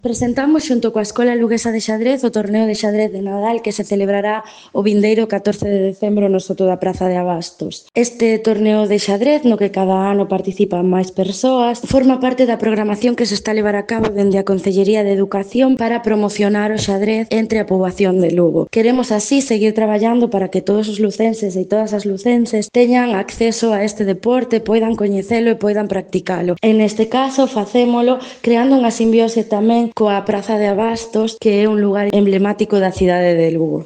Presentamos xunto coa Escola Luguesa de Xadrez o torneo de xadrez de Nadal que se celebrará o vindeiro 14 de decembro no Soto da Praza de Abastos. Este torneo de xadrez, no que cada ano participan máis persoas, forma parte da programación que se está a levar a cabo dende a Concellería de Educación para promocionar o xadrez entre a poboación de Lugo. Queremos así seguir traballando para que todos os lucenses e todas as lucenses teñan acceso a este deporte, poidan coñecelo e poidan practicalo. En este caso, facémolo creando unha simbiose tamén coa Praza de Abastos, que é un lugar emblemático da cidade de Lugo.